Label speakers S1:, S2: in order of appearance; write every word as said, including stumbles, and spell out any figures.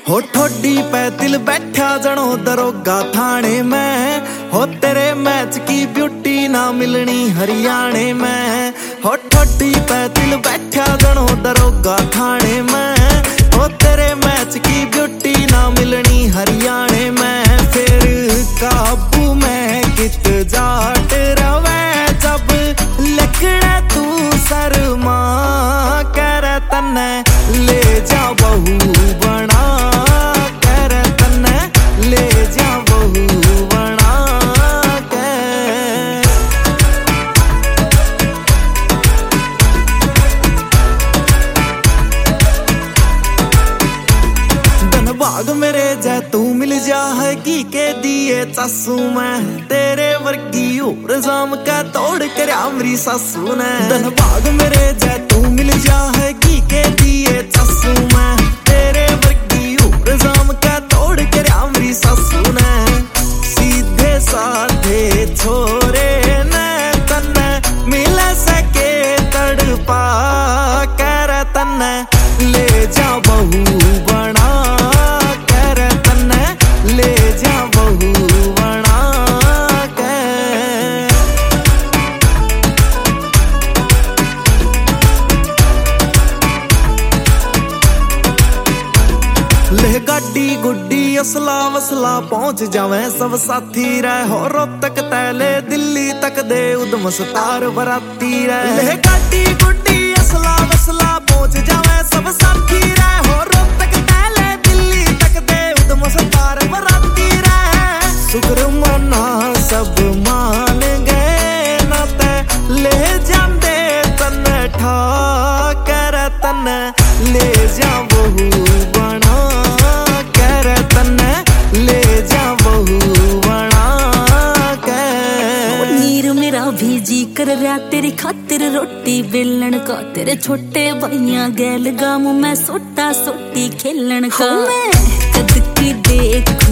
S1: हो ठोडी पे दिल बैठा जनो दरोगा थाने में। हो तेरे मैच की ब्यूटी ना मिलनी हरियाणे में। हो ठोडी पे दिल बैठा जनो दरोगा थाने में। हो तेरे मैच की ब्यूटी ना मिलनी हरियाणे में। फिर काबू में कित जाट रवे जब लकड़े तू शर्मा कर तन्ने ले जा बहू बना कर तन्ने ले जा बहू बना के। धनबाग मेरे जै तू मिल जा है की के दिए चासू में। तेरे वर्गी और जाम का तोड़ कर मेरी सासू ने। धनबाग मेरे जै तू मिल जा है की के दिए चासू में। तेरे वर्गी और जाम का तोड़ कर मेरी सासू ने। सीधे साधे छोरे ने तन्ने मिल सके तड़पा कर तन्ने ले जा बहू बना कर तन्ने ले जा बहू बना के। ले गाड़ी गुड्डी असला वसला पहुंच जावे सब साथी रह। हो रोहतक तैले दिल्ली तक दे उदम सतार बराती रह। ले गाड़ी गुड्डी असला वसला पहुंच जावे सब साथी रह। हो रोहतक तैले दिल्ली तक दे उदम सतार बराती रह। शुक्र मना सब मान गए ना ते ले जांदे तन्ने ठा कर तन्ने ले जा बहू बना कर तन्ने ले जा बहू बना के।
S2: नीर मेरा भी जी कर रहा तेरी खातिर रोटी बेलन का। तेरे छोटे भाइयां गैल गाम मैं सोटा सोटी खेलन का। मैं कद की देख